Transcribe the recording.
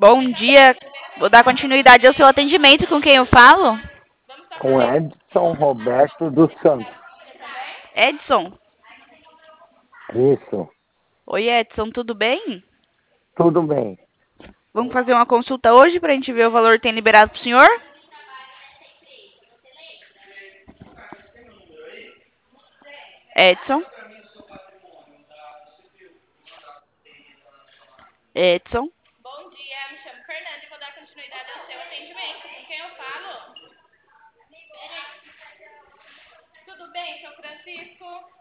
Bom dia. Vou dar continuidade ao seu atendimento. Com quem eu falo? Com Edson Roberto dos Santos. Edson. Isso, Oi, Edson, tudo bem? tudo bem. Vamos fazer uma consulta hoje para a gente ver o valor que tem liberado para o senhor? Edson. Edson. Bom dia, me chamo Fernanda e vou dar continuidade ao seu atendimento. Com quem eu falo? Tudo bem, seu Francisco?